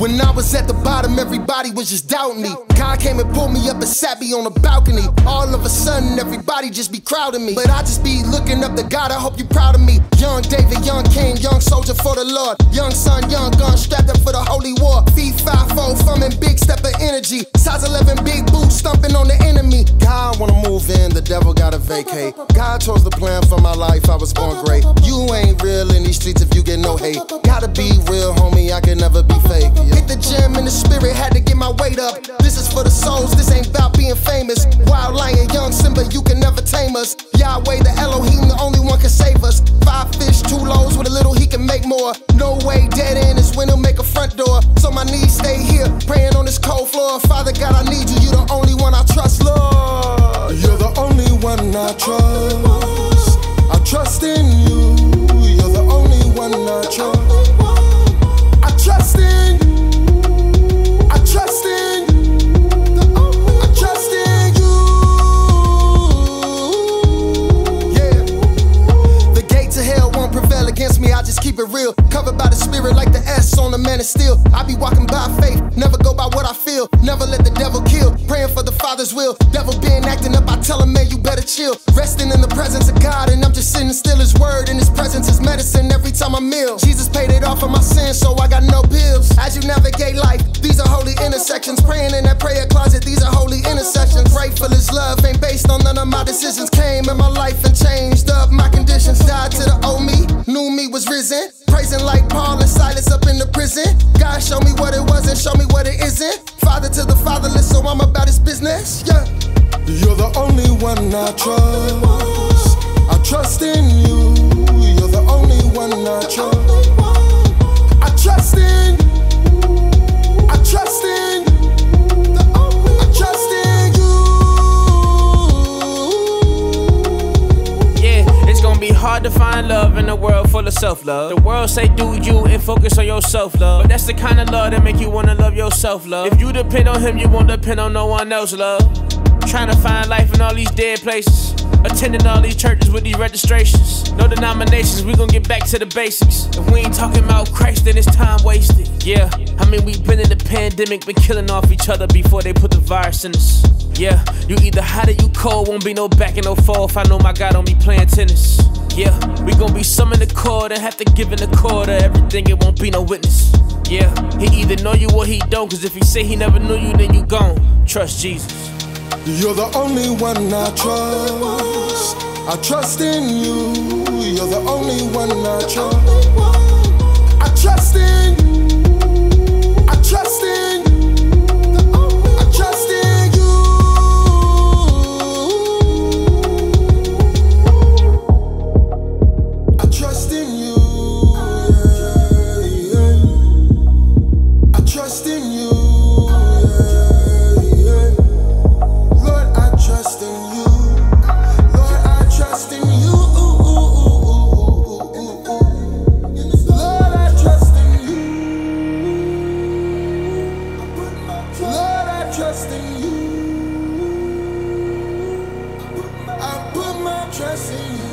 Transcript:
When I was at the bottom, everybody was just doubting me. God came and pulled me up and sat me on a balcony. All of a sudden, everybody just be crowding me. But I just be looking up to God, I hope you proud of me. Young David, young king, young soldier for the Lord. Young son, young gun, strapped up for the holy war. Feet 5-4, thumbing, big step of energy. Size 11, big boots, stomping on the enemy. God wanna move in, the devil gotta vacate. God chose the plan for my life, I was born great. You ain't real in these streets if you get no hate. Gotta be real, homie, I can never be fake. Hit the gym in the spirit, had to get my weight up. This is for the souls, this ain't about being famous. Wild lion, young Simba, you can never tame us. Yahweh, the Elohim, the only one can save us. 5 fish, 2 loaves, with a little he can make more. No way, dead end is when he'll make a front door. So my knees stay here, praying on this cold floor. Father God, I need you, you the only one I trust, Lord. You're the only one I trust. I trust in you, you're the only one I trust. I trust in you. I trust in you. I trust in you. Yeah. The gate to hell won't prevail against me. I just keep it real. Covered by the spirit like the S on the man of steel. I be walking by faith, never go by what I feel. Never let the devil kill. Praying for the Father's will. Devil been acting up, I tell him, man, you better chill. Resting in the presence of God, and I'm just sitting still. His word and his presence is medicine every time I meal. Jesus paid it off for my sins, so I got no bills. As you navigate life, these are holy intersections. Praying in that prayer closet, these are holy intercessions. Grateful his love ain't based on none of my decisions. Came in my life and changed up my conditions. Died to the old me, new me was risen. Praising like Paul and Silas up in the prison. God showed me what it was and show me what it isn't. Father to the fatherless, so I'm about his business. Yeah. You're the only one I trust. I trust in you. You're the only one I trust. I trust in you. I trust in you. I trust in you. Yeah, it's gonna be hard to find love in a world full of self-love. The world say do you and focus on your self-love. But that's the kind of love that make you wanna love yourself, love. If you depend on him, you won't depend on no one else, love. Trying to find life in all these dead places. Attending all these churches with these registrations. No denominations, we gon' get back to the basics. If we ain't talking about Christ, then it's time wasted. Yeah, I mean we been in the pandemic, been killing off each other before they put the virus in us. Yeah, you either hot or you cold, won't be no back and no fall if I know my God don't be playing tennis. Yeah, we gon' be some in the court and have to give in the court of everything, it won't be no witness. Yeah, he either know you or he don't, cause if he say he never knew you, then you gone. Trust Jesus. You're the only one I trust. I trust in you. You're the only one I trust. I trust in you. I trust in you. I trust in you. I trust in you. I trust in you. Trust in you. I put my trust in you.